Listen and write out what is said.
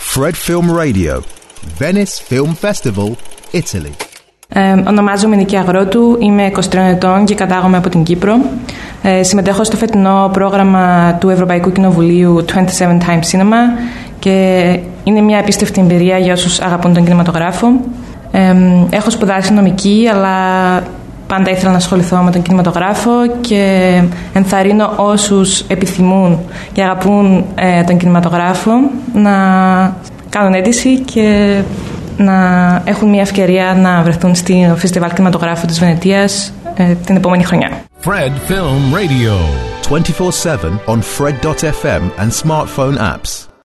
Fred Film Radio, Venice Film Festival, Italy. Ονομάζομαι Νική Αγρότου, είμαι 23 ετών και κατάγομαι από την Κύπρο. Συμμετέχω στο φετινό πρόγραμμα του Ευρωπαϊκού Κοινοβουλίου 27 Times Cinema και είναι μια απίστευτη εμπειρία για όσους αγαπούν τον κινηματογράφο. Έχω σπουδάσει νομική, αλλά πάντα ήθελα να ασχοληθώ με τον κινηματογράφο και ενθαρρύνω όσους επιθυμούν και αγαπούν τον κινηματογράφο να κάνουν αίτηση και να έχουν μια ευκαιρία να βρεθούν στο Φεστιβάλ Κινηματογράφου της Βενετίας την επόμενη χρονιά. Fred Film Radio 24/7 on Fred.fm and smartphone apps.